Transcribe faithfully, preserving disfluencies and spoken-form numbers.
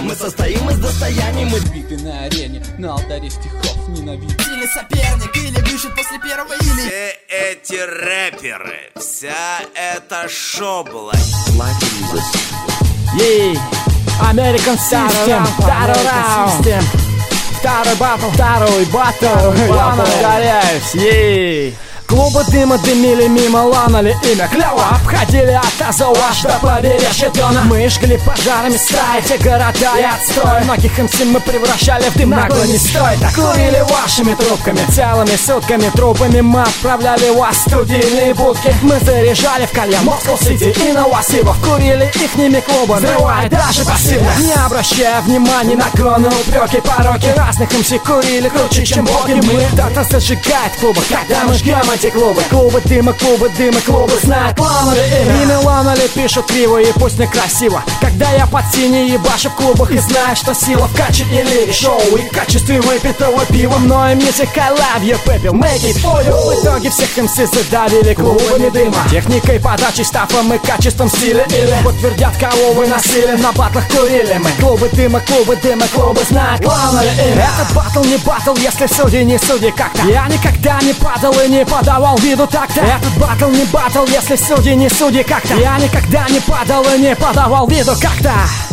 Мы состоим из достояний, мы биты на арене, на алтаре стихов ненавидим. Или соперник, или выжит после первого, или... Все эти рэперы, вся эта шоблать. Ей, American System, второй раунд, второй батл, второй батл, я повторяюсь, ей. Клубы дыма дымили мимо, ланули имя клево. Обходили от Азова до побережья Дона. Мы жгли пожарами стаи те города и отстой. Многих эм си мы превращали в дым, нагло не стоит. Так курили вашими трубками, целыми сутками трупами. Мы отправляли вас в студийные будки. Мы заряжали в колье Москва-Сити и Новосибов. Курили ихними клубами, взрывая даже пассивно, не обращая внимания на кроны, упреки, пороки. Разных эм си курили круче, чем боги. Мы кто-то зажигает клубы, когда мы жгем эти клубы. Клубы дыма, клубы дыма, клубы знают, ланули имя. Имя ланули пишут криво и пусть некрасиво. Когда я под синей ебашу в клубах и знаю, что сила в каче и лире. Шоу и качестве выпитого пива. Мною music, I love you, people, make it for you. В итоге всех эм си задавили клубами дыма. Техникой подачи, стафом и качеством стиля. Или подтвердят, кого вы носили, на батлах курили мы. Клубы дыма, клубы дыма, клубы знают, ланули имя. Этот батл не батл, если судьи не судьи как-то. Я никогда не падал и не подал давал виду так-то. Этот батл не батл, если судьи не судьи как-то. Я никогда не падал и не подавал виду как-то.